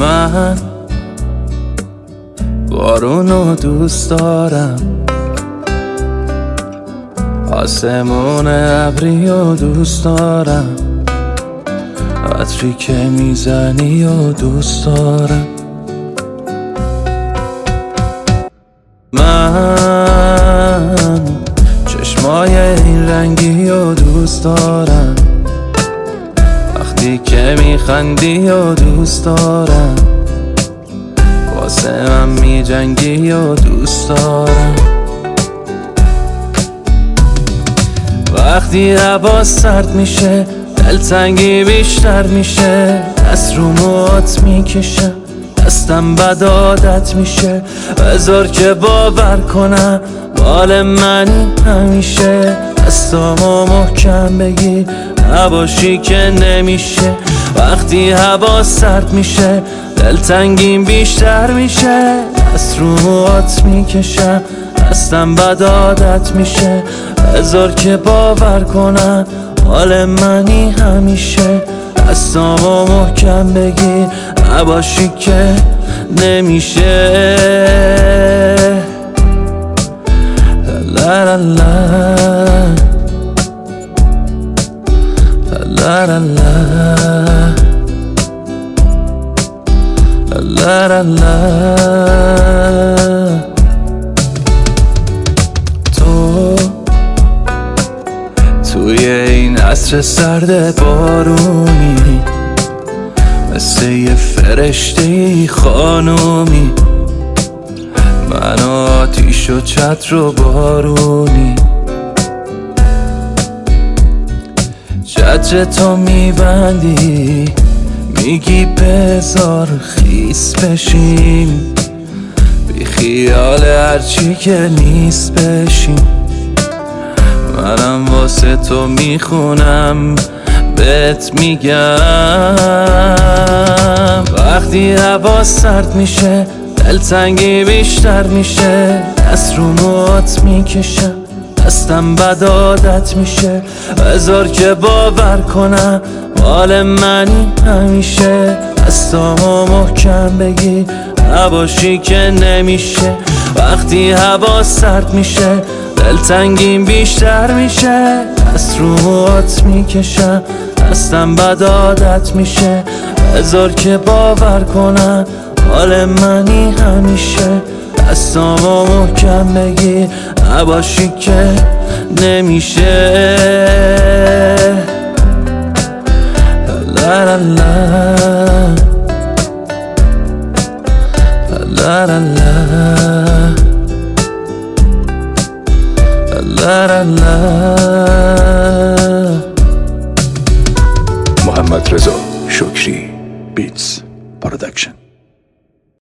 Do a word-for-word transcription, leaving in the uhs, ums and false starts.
من بارونو دوست دارم، آسمون ابریو دوست دارم، عطری که میزنی و دوست دارم. من چشمای این رنگی و دوست دارم، وقتی که میخندی و دوست دارم، واسه من میجنگی و دوست دارم. وقتی هوا سرد میشه دلتنگی بیشتر میشه، دست رو موهات میکشم دستم بد عادت میشه، بذار که باور کنم مال منی همیشه، دستامو محکم بگیر نباشی که نمیشه. وقتی هوا سرد میشه دلتنگیم بیشتر میشه، دست رو موهات میکشم دستم بد عادت میشه، بذار که باور کنم مال منی همیشه، دستامو محکم بگیر نباشی که نمیشه. لا لا لا لا لا لا لا لا. تو توی این عصر سرد بارونی مثل یه فرشته خانومی، من و آتیش و چتر و بارونی، چتر تو میبندی میگی بذار خیس بشیم، بی خیال هرچی که نیست بشیم، منم واسه تو میخونم بهت میگم. وقتی هوا سرد میشه دلتنگی بیشتر میشه، دست رو موهات میکشم دستم بد عادت میشه، بذار که باور کنم مال منی همیشه، دستامو محکم بگیر نباشی که نمیشه. وقتی هوا سرد میشه دلتنگیم بیشتر میشه، دست رو موهات میکشم دستم بد عادت میشه، بذار که باور کنم مال منی همیشه، دستامو محکم بگیر نباشی که نمیشه. لا لا لا لا لا لا لا لا. محمد رضا شکری بیتس پرودکشن.